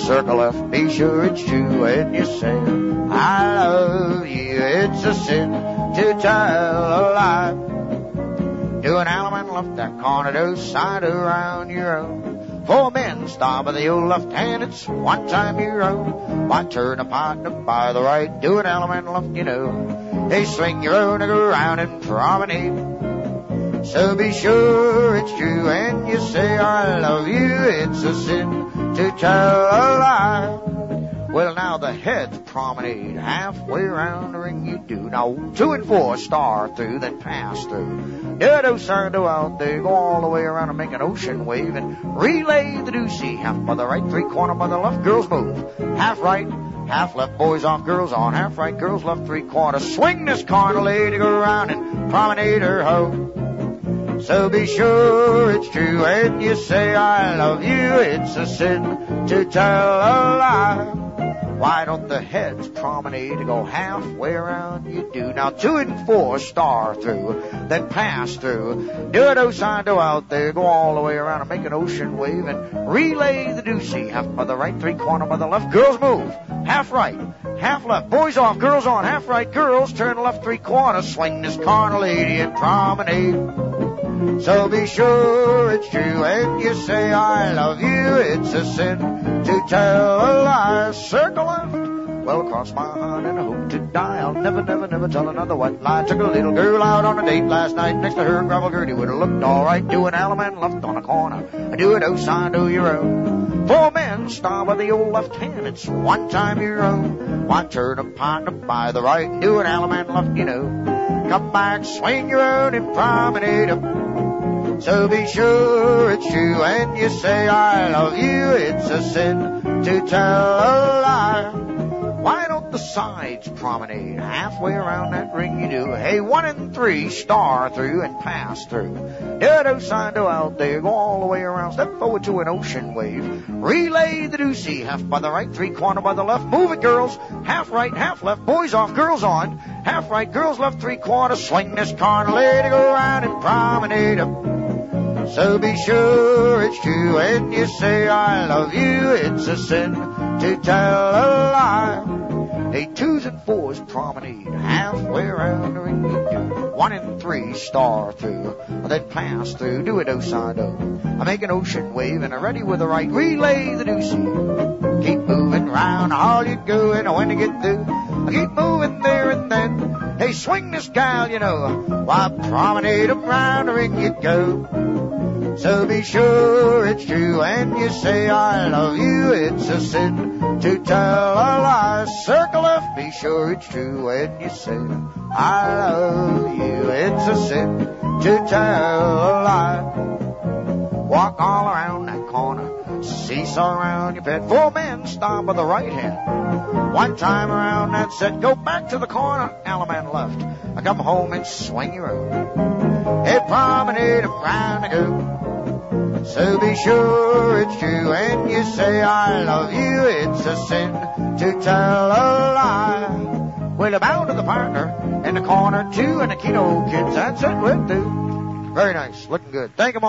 circle left, be sure it's true when you say, I love you. It's a sin to tell a lie. Do an element left, that corner, do side around your own. 4 men stop by the old left hand, it's one time your own. Why turn a partner by the right, do an element left, you know. They swing your own and go around and promenade. So be sure it's true when you say I love you. It's a sin to tell a lie. Well, now the heads promenade halfway around the ring you do. Now 2 and 4 star through, then pass through. Do sir, do out there, go all the way around and make an ocean wave and relay the deucey. Half by the right, 3/4 by the left, girls move. Half right, half left, boys off, girls on. Half right, girls left, 3/4. Swing this corner, lady, go around and promenade her hoe. So be sure it's true when you say I love you. It's a sin to tell a lie. Why don't the heads promenade to go halfway around you do? Now 2 and 4 star through, then pass through. Do side, do out there, go all the way around and make an ocean wave and relay the deucey. Half by the right, 3/4 by the left, girls move. Half right, half left, boys off, girls on. Half right, girls turn left, 3/4. Swing this corner, lady, and promenade. So be sure it's true when you say I love you. It's a sin to tell a lie. Circle left, well across my heart and I hope to die. I'll never, never, never tell another white lie. Took a little girl out on a date last night. Next to her, gravel Gertie would have looked all right. Do an element left on a corner. Do it outside, do your own. 4 men stop by the old left hand. It's one time your own. Why turn a partner by the right and do an element left, you know. Come back, swing your own and promenade up. So be sure it's true when you say I love you. It's a sin to tell a lie. Why don't the sides promenade halfway around that ring you do? Hey, 1 and 3 star through and pass through. Do side, do out there, go all the way around. Step forward to an ocean wave. Relay the deucey. Half by the right, 3/4 by the left. Move it, girls. Half right, half left. Boys off, girls on. Half right, girls left, 3/4. Swing this corner, lady, go around and promenade up. So be sure it's true when you say I love you. It's a sin to tell a lie. Hey, 2s and 4s promenade halfway around the ring you do. 1 and 3 star through, then pass through. Do it side do. I make an ocean wave and I'm ready with the right. Relay the deucey. Keep moving round all you go, and when you get through, I keep moving there and then. Hey, swing this gal, you know. Why promenade around the ring you go. So be sure it's true when you say I love you. It's a sin to tell a lie. Circle left, be sure it's true when you say I love you. It's a sin to tell a lie. Walk all around that corner, seesaw around your pet. 4 men stop by the right hand. One time around that set, go back to the corner, element left. I come home and swing your own. Hey, promenade around the go. So be sure it's true when you say I love you. It's a sin to tell a lie. Well, I'm out of the partner in the corner, 2 and the Keno kids. That's it, we're through. Very nice, looking good. Thank you.